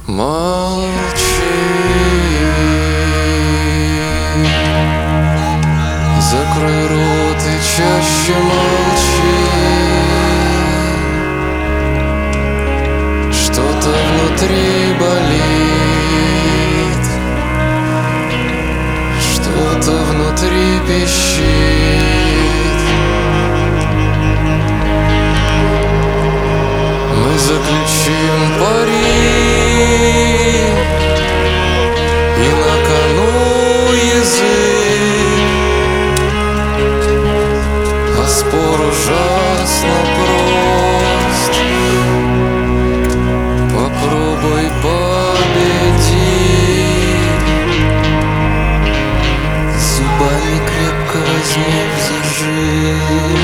Молчи, закрой рот и чаще молчи. Что-то внутри болит, что-то внутри пищит. Мы заключим пари, и на кону язык, а спор ужасно прост. Попробуй победи, зубами крепко возьми в зажим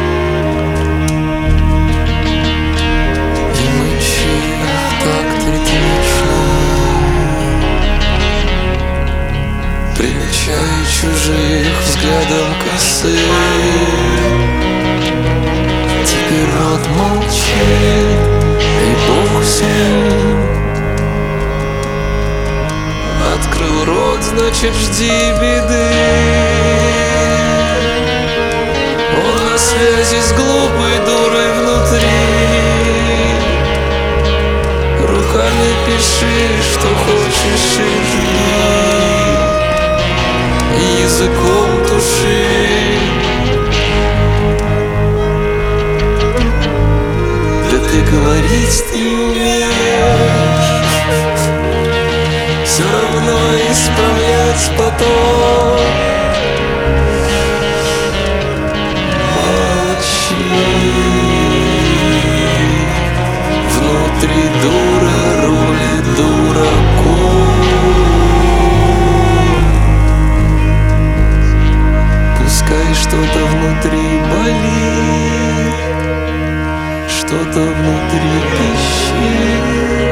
и мычи так ритмично, примечай чужих взглядом косым. Теперь рот молчит, и Бог с ним. Открыл рот, значит жди беды. Он на связи с глупой дурой внутри. Руками пиши, что хочешь, и жди, и языком туши. Да ты говорить ты умеешь, все равно исправлять потом. Молчи, внутри дура рулит дураком. Пускай что-то внутри болит, что-то внутри пищит.